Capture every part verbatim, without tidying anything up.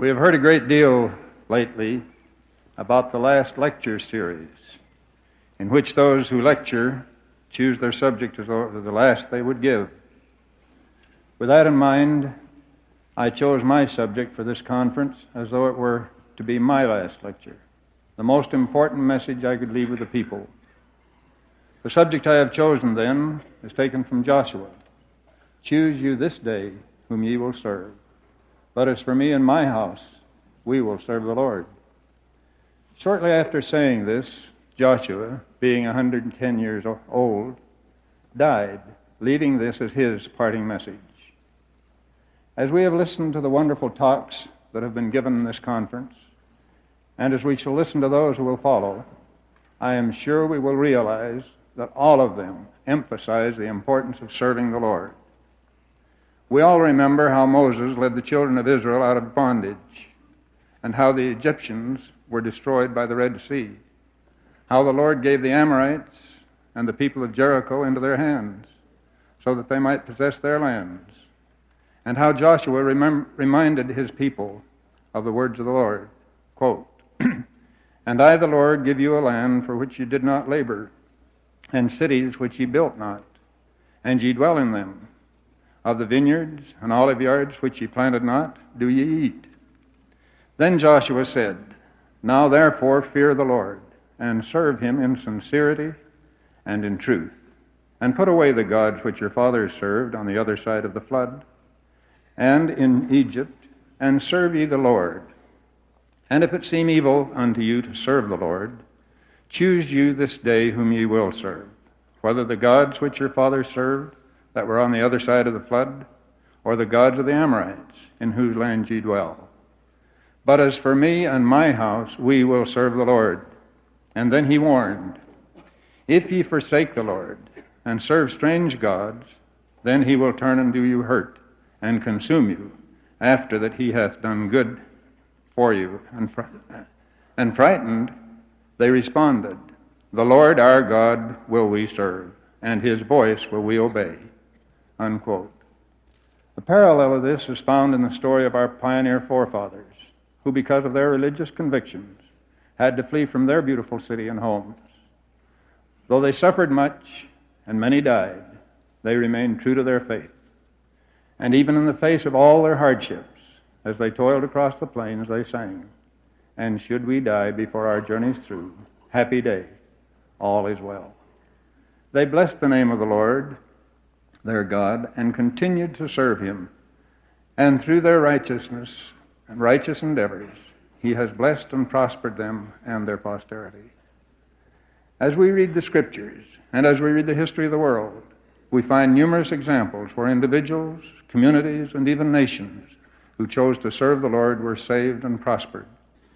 We have heard a great deal lately about the last lecture series, in which those who lecture choose their subject as the last they would give. With that in mind, I chose my subject for this conference as though it were to be my last lecture, the most important message I could leave with the people. The subject I have chosen, then, is taken from Joshua. Choose you this day whom ye will serve. But as for me and my house, we will serve the Lord. Shortly after saying this, Joshua, being one hundred ten years old, died, leaving this as his parting message. As we have listened to the wonderful talks that have been given in this conference, and as we shall listen to those who will follow, I am sure we will realize that all of them emphasize the importance of serving the Lord. We all remember how Moses led the children of Israel out of bondage, and how the Egyptians were destroyed by the Red Sea, how the Lord gave the Amorites and the people of Jericho into their hands, so that they might possess their lands, and how Joshua remem- reminded his people of the words of the Lord, quote, "And I, the Lord, give you a land for which you did not labor, and cities which ye built not, and ye dwell in them. Of the vineyards and olive yards which ye planted not, do ye eat." Then Joshua said, "Now therefore fear the Lord, and serve him in sincerity and in truth, and put away the gods which your fathers served on the other side of the flood, and in Egypt, and serve ye the Lord. And if it seem evil unto you to serve the Lord, choose you this day whom ye will serve, whether the gods which your fathers served that were on the other side of the flood, or the gods of the Amorites, in whose land ye dwell. But as for me and my house, we will serve the Lord." And then he warned, "If ye forsake the Lord, and serve strange gods, then he will turn and do you hurt, and consume you, after that he hath done good for you." And, fr- and frightened, they responded, "The Lord our God will we serve, and his voice will we obey." Unquote. A parallel of this is found in the story of our pioneer forefathers, who, because of their religious convictions, had to flee from their beautiful city and homes. Though they suffered much, and many died, they remained true to their faith. And even in the face of all their hardships, as they toiled across the plains, they sang, "And should we die before our journey's through, happy day, all is well." They blessed the name of the Lord, their God, and continued to serve him. And through their righteousness and righteous endeavors, he has blessed and prospered them and their posterity. As we read the Scriptures, and as we read the history of the world, we find numerous examples where individuals, communities, and even nations who chose to serve the Lord were saved and prospered,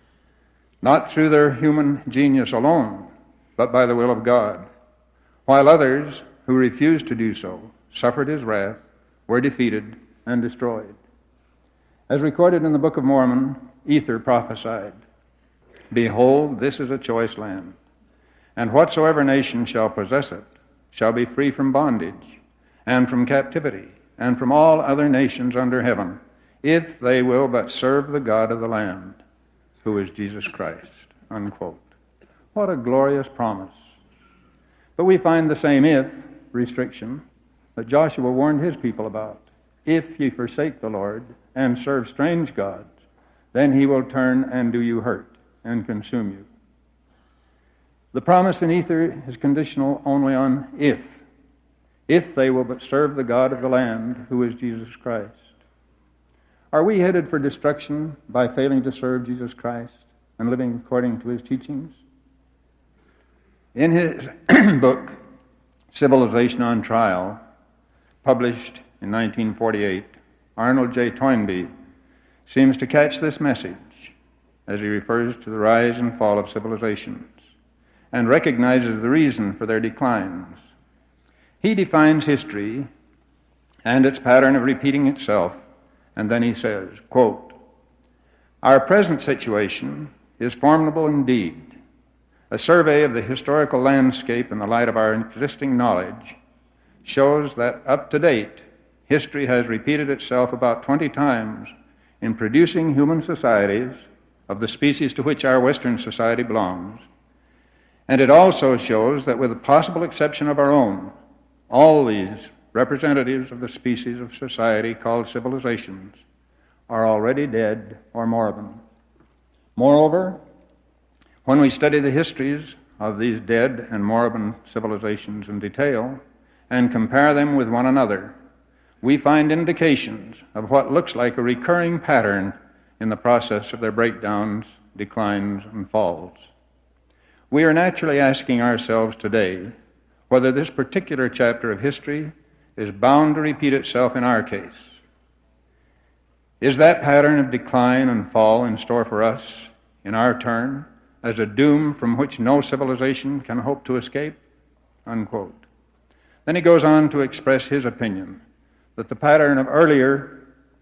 not through their human genius alone, but by the will of God, while others who refused to do so suffered his wrath, were defeated, and destroyed. As recorded in the Book of Mormon, Ether prophesied, "Behold, this is a choice land, and whatsoever nation shall possess it shall be free from bondage, and from captivity, and from all other nations under heaven, if they will but serve the God of the land, who is Jesus Christ." Unquote. What a glorious promise. But we find the same "if" restriction that Joshua warned his people about. "If ye forsake the Lord and serve strange gods, then he will turn and do you hurt and consume you." The promise in Ether is conditional only on if. If they will but serve the God of the land, who is Jesus Christ. Are we headed for destruction by failing to serve Jesus Christ and living according to his teachings? In his book, Civilization on Trial, published in nineteen forty-eight, Arnold J. Toynbee seems to catch this message as he refers to the rise and fall of civilizations and recognizes the reason for their declines. He defines history and its pattern of repeating itself, and then he says, quote, "Our present situation is formidable indeed. A survey of the historical landscape in the light of our existing knowledge shows that up to date, history has repeated itself about twenty times in producing human societies of the species to which our Western society belongs. And it also shows that, with the possible exception of our own, all these representatives of the species of society called civilizations are already dead or moribund. Moreover, when we study the histories of these dead and moribund civilizations in detail and compare them with one another, we find indications of what looks like a recurring pattern in the process of their breakdowns, declines, and falls. We are naturally asking ourselves today whether this particular chapter of history is bound to repeat itself in our case. Is that pattern of decline and fall in store for us in our turn as a doom from which no civilization can hope to escape? Unquote. Then he goes on to express his opinion that the pattern of earlier,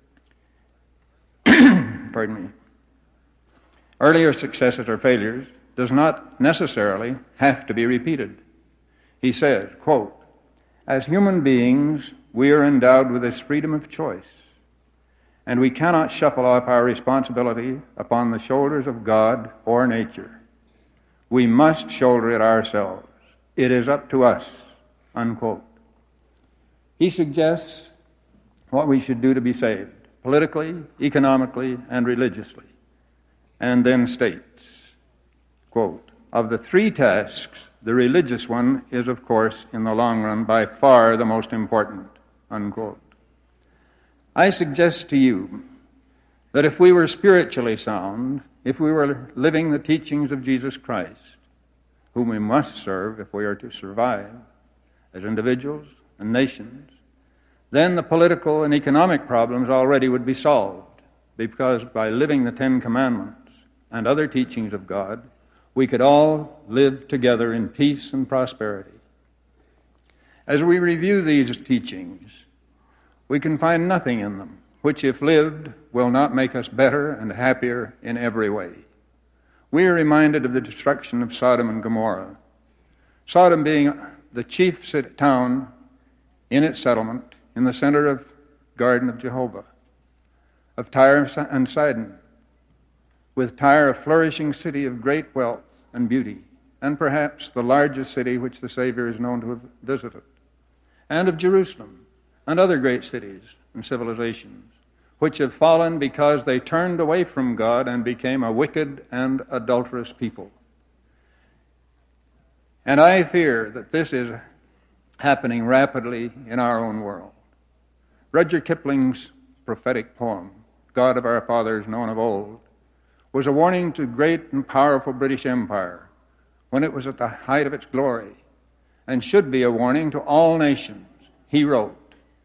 pardon me, earlier successes or failures does not necessarily have to be repeated. He says, quote, "As human beings, we are endowed with this freedom of choice, and we cannot shuffle off our responsibility upon the shoulders of God or nature. We must shoulder it ourselves. It is up to us," unquote. He suggests what we should do to be saved, politically, economically, and religiously, and then states, quote, "Of the three tasks, the religious one is, of course, in the long run, by far the most important," unquote. I suggest to you that if we were spiritually sound, if we were living the teachings of Jesus Christ, whom we must serve if we are to survive as individuals and nations, then the political and economic problems already would be solved, because by living the Ten Commandments and other teachings of God, we could all live together in peace and prosperity. As we review these teachings, we can find nothing in them which, if lived, will not make us better and happier in every way. We are reminded of the destruction of Sodom and Gomorrah. Sodom being the chief town in its settlement in the center of Garden of Jehovah, of Tyre and Sidon, with Tyre a flourishing city of great wealth and beauty, and perhaps the largest city which the Savior is known to have visited, and of Jerusalem and other great cities and civilizations, which have fallen because they turned away from God and became a wicked and adulterous people. And I fear that this is happening rapidly in our own world. Rudyard Kipling's prophetic poem, God of Our Fathers Known of Old, was a warning to great and powerful British Empire when it was at the height of its glory, and should be a warning to all nations. He wrote,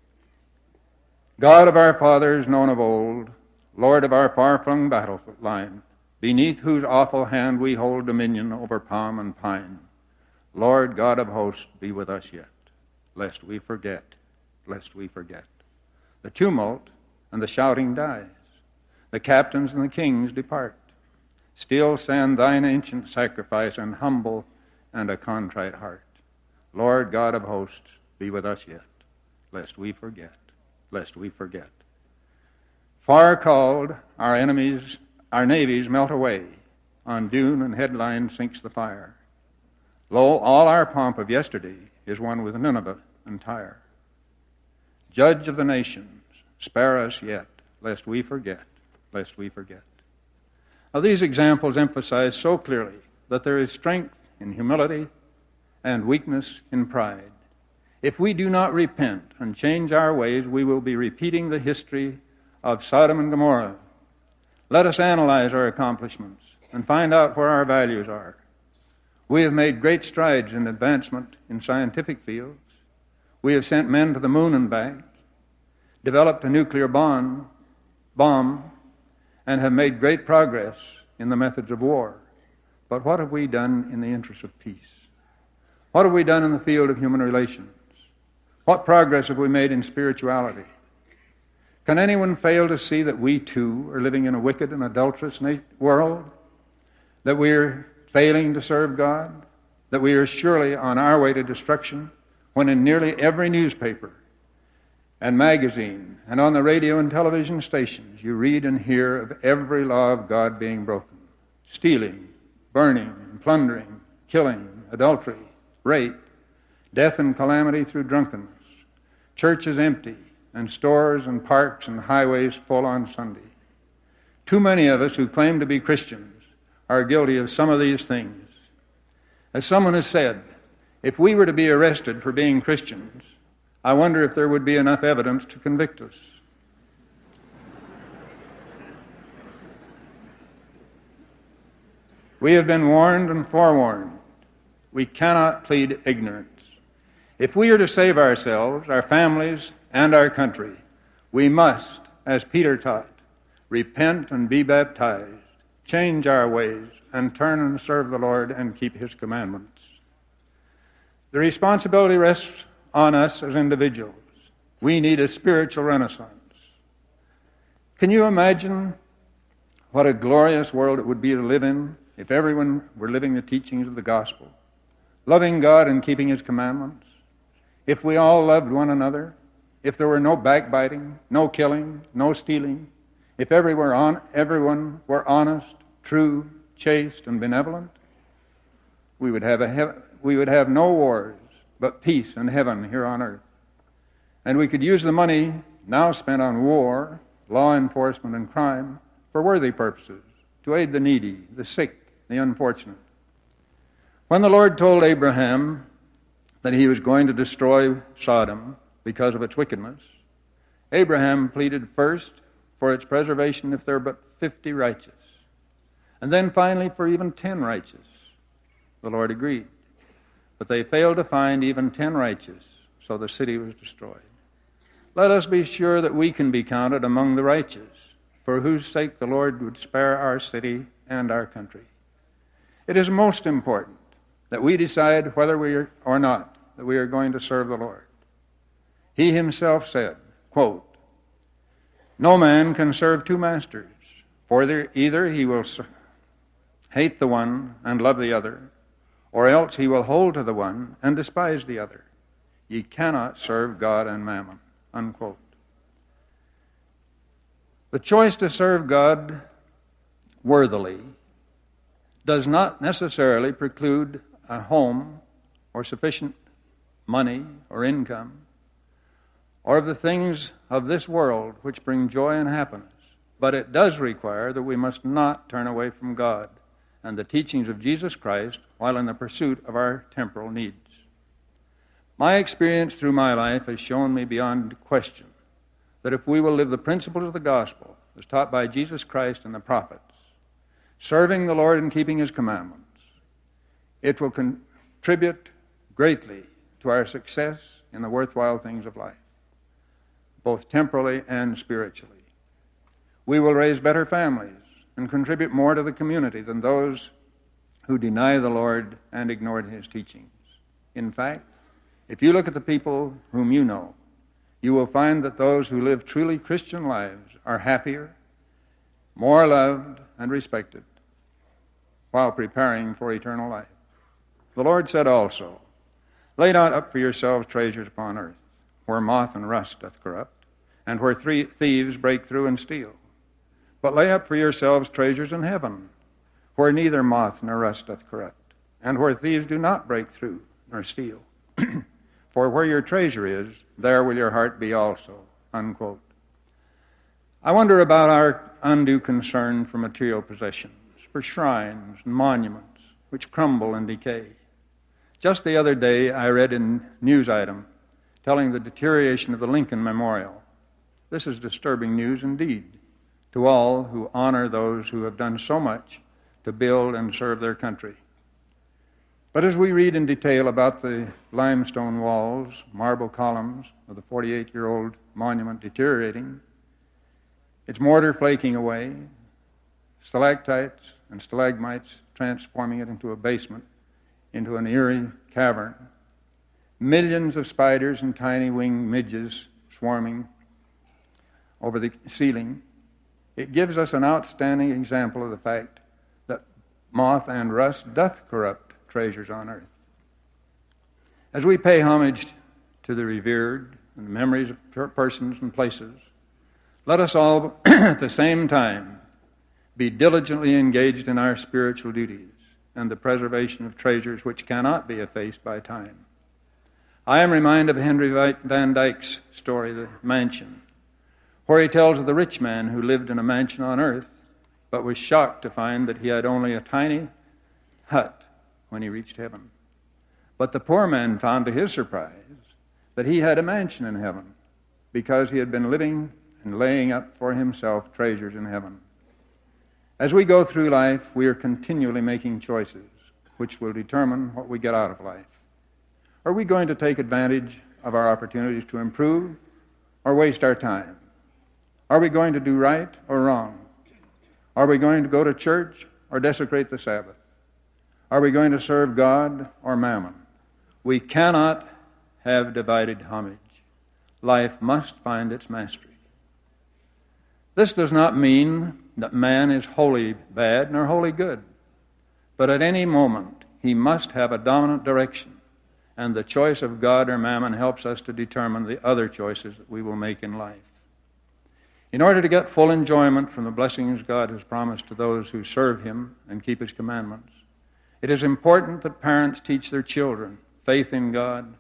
"God of our fathers known of old, Lord of our far-flung battle line, beneath whose awful hand we hold dominion over palm and pine, Lord God of hosts, be with us yet, lest we forget, lest we forget. The tumult and the shouting dies. The captains and the kings depart. Still send thine ancient sacrifice an humble and a contrite heart. Lord God of hosts, be with us yet, lest we forget, lest we forget. Far called, our enemies, our navies melt away. On dune and headline sinks the fire. Lo, all our pomp of yesterday is one with Nineveh and Tyre. Judge of the nations, spare us yet, lest we forget, lest we forget." Now, these examples emphasize so clearly that there is strength in humility and weakness in pride. If we do not repent and change our ways, we will be repeating the history of Sodom and Gomorrah. Let us analyze our accomplishments and find out where our values are. We have made great strides in advancement in scientific fields. We have sent men to the moon and back, developed a nuclear bomb, bomb, and have made great progress in the methods of war. But what have we done in the interest of peace? What have we done in the field of human relations? What progress have we made in spirituality? Can anyone fail to see that we too are living in a wicked and adulterous na- world? That we are failing to serve God? That we are surely on our way to destruction? When in nearly every newspaper, and magazine and on the radio and television stations, you read and hear of every law of God being broken. Stealing, burning, and plundering, killing, adultery, rape, death and calamity through drunkenness, churches empty, and stores and parks and highways full on Sunday. Too many of us who claim to be Christians are guilty of some of these things. As someone has said, if we were to be arrested for being Christians, I wonder if there would be enough evidence to convict us. We have been warned and forewarned. We cannot plead ignorance. If we are to save ourselves, our families, and our country, we must, as Peter taught, repent and be baptized, change our ways, and turn and serve the Lord and keep His commandments. The responsibility rests on us as individuals. We need a spiritual renaissance. Can you imagine what a glorious world it would be to live in if everyone were living the teachings of the gospel, loving God and keeping His commandments? If we all loved one another, if there were no backbiting, no killing, no stealing, if every were on, everyone were honest, true, chaste, and benevolent, we would have a he- we would have no wars, but peace and heaven here on earth. And we could use the money now spent on war, law enforcement, and crime for worthy purposes, to aid the needy, the sick, the unfortunate. When the Lord told Abraham that He was going to destroy Sodom because of its wickedness, Abraham pleaded first for its preservation if there were but fifty righteous, and then finally for even ten righteous. The Lord agreed. But they failed to find even ten righteous, so the city was destroyed. Let us be sure that we can be counted among the righteous, for whose sake the Lord would spare our city and our country. It is most important that we decide whether we are or not that we are going to serve the Lord. He Himself said, quote, "No man can serve two masters, for either he will hate the one and love the other, or else he will hold to the one and despise the other. Ye cannot serve God and mammon." Unquote. The choice to serve God worthily does not necessarily preclude a home or sufficient money or income, or of the things of this world which bring joy and happiness. But it does require that we must not turn away from God and the teachings of Jesus Christ while in the pursuit of our temporal needs. My experience through my life has shown me beyond question that if we will live the principles of the gospel as taught by Jesus Christ and the prophets, serving the Lord and keeping His commandments, it will contribute greatly to our success in the worthwhile things of life, both temporally and spiritually. We will raise better families and contribute more to the community than those who deny the Lord and ignored His teachings. In fact, if you look at the people whom you know, you will find that those who live truly Christian lives are happier, more loved, and respected while preparing for eternal life. The Lord said also, "Lay not up for yourselves treasures upon earth, where moth and rust doth corrupt, and where three thieves break through and steal. But lay up for yourselves treasures in heaven, where neither moth nor rust doth corrupt, and where thieves do not break through nor steal. For where your treasure is, there will your heart be also." Unquote. I wonder about our undue concern for material possessions, for shrines and monuments which crumble and decay. Just the other day, I read a news item telling the deterioration of the Lincoln Memorial. This is disturbing news indeed to all who honor those who have done so much to build and serve their country. But as we read in detail about the limestone walls, marble columns of the forty-eight-year-old monument deteriorating, its mortar flaking away, stalactites and stalagmites transforming it into a basement, into an eerie cavern, millions of spiders and tiny winged midges swarming over the ceiling, it gives us an outstanding example of the fact that moth and rust doth corrupt treasures on earth. As we pay homage to the revered and memories of per- persons and places, let us all at the same time be diligently engaged in our spiritual duties and the preservation of treasures which cannot be effaced by time. I am reminded of Henry Van Dyke's story, The Mansion, where he tells of the rich man who lived in a mansion on earth, but was shocked to find that he had only a tiny hut when he reached heaven. But the poor man found to his surprise that he had a mansion in heaven because he had been living and laying up for himself treasures in heaven. As we go through life, we are continually making choices which will determine what we get out of life. Are we going to take advantage of our opportunities to improve or waste our time? Are we going to do right or wrong? Are we going to go to church or desecrate the Sabbath? Are we going to serve God or mammon? We cannot have divided homage. Life must find its mastery. This does not mean that man is wholly bad nor wholly good, but at any moment he must have a dominant direction, and the choice of God or mammon helps us to determine the other choices that we will make in life. In order to get full enjoyment from the blessings God has promised to those who serve Him and keep His commandments, it is important that parents teach their children faith in God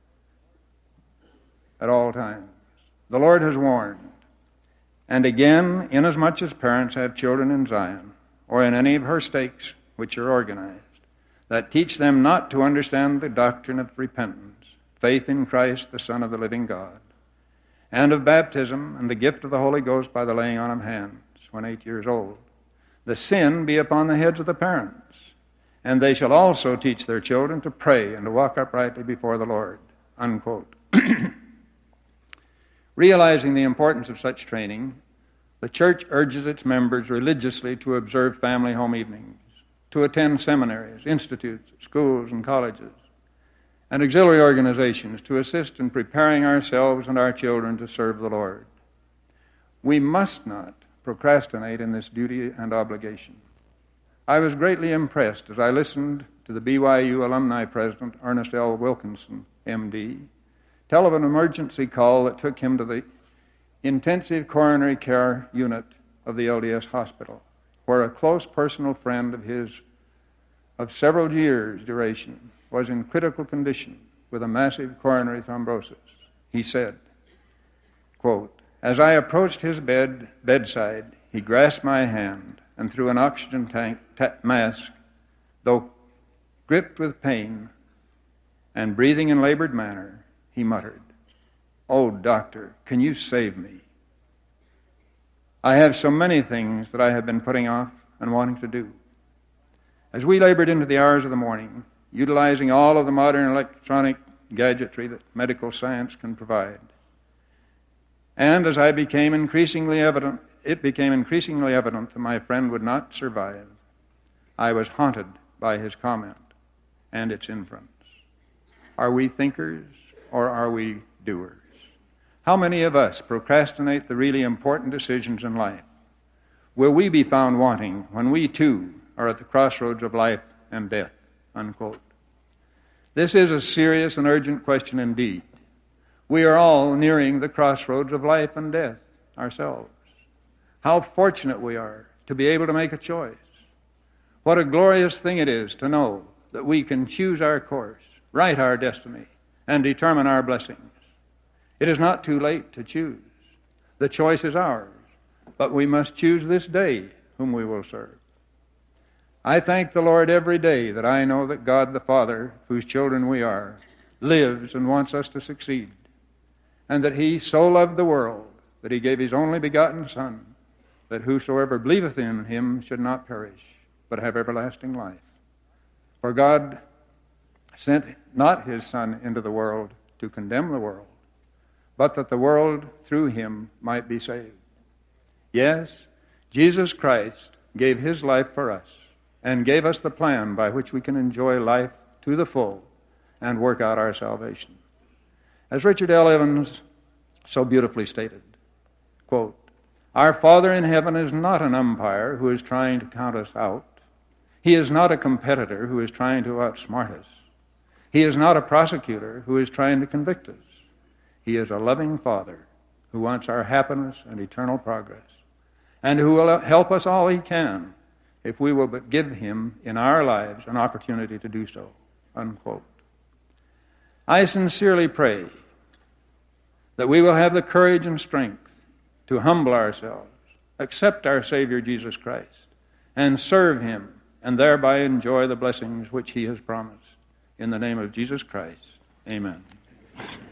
at all times. The Lord has warned, and again, inasmuch as parents have children in Zion, or in any of her stakes which are organized, that teach them not to understand the doctrine of repentance, faith in Christ, the Son of the living God, and of baptism and the gift of the Holy Ghost by the laying on of hands when eight years old. The sin be upon the heads of the parents, and they shall also teach their children to pray and to walk uprightly before the Lord. Unquote. Realizing the importance of such training, the church urges its members religiously to observe family home evenings, to attend seminaries, institutes, schools, and colleges, and auxiliary organizations to assist in preparing ourselves and our children to serve the Lord. We must not procrastinate in this duty and obligation. I was greatly impressed as I listened to the B Y U alumni president, Ernest L. Wilkinson, M D, tell of an emergency call that took him to the intensive coronary care unit of the L D S hospital, where a close personal friend of his of several years' duration was in critical condition with a massive coronary thrombosis. He said, quote, "As I approached his bed bedside, he grasped my hand, and through an oxygen tank ta- mask, though gripped with pain and breathing in labored manner, he muttered, 'Oh, doctor, can you save me? I have so many things that I have been putting off and wanting to do.' As we labored into the hours of the morning, utilizing all of the modern electronic gadgetry that medical science can provide, and as I became increasingly evident, it became increasingly evident that my friend would not survive, I was haunted by his comment and its inference. Are we thinkers or are we doers? How many of us procrastinate the really important decisions in life? Will we be found wanting when we too are at the crossroads of life and death?" Unquote. This is a serious and urgent question indeed. We are all nearing the crossroads of life and death ourselves. How fortunate we are to be able to make a choice. What a glorious thing it is to know that we can choose our course, write our destiny, and determine our blessings. It is not too late to choose. The choice is ours, but we must choose this day whom we will serve. I thank the Lord every day that I know that God the Father, whose children we are, lives and wants us to succeed, and that He so loved the world that He gave His only begotten Son, that whosoever believeth in Him should not perish, but have everlasting life. For God sent not His Son into the world to condemn the world, but that the world through Him might be saved. Yes, Jesus Christ gave His life for us, and gave us the plan by which we can enjoy life to the full and work out our salvation. As Richard L. Evans so beautifully stated, quote, "Our Father in heaven is not an umpire who is trying to count us out. He is not a competitor who is trying to outsmart us. He is not a prosecutor who is trying to convict us. He is a loving Father who wants our happiness and eternal progress, and who will help us all He can if we will but give Him in our lives an opportunity to do so." Unquote. I sincerely pray that we will have the courage and strength to humble ourselves, accept our Savior Jesus Christ, and serve Him, and thereby enjoy the blessings which He has promised. In the name of Jesus Christ, amen.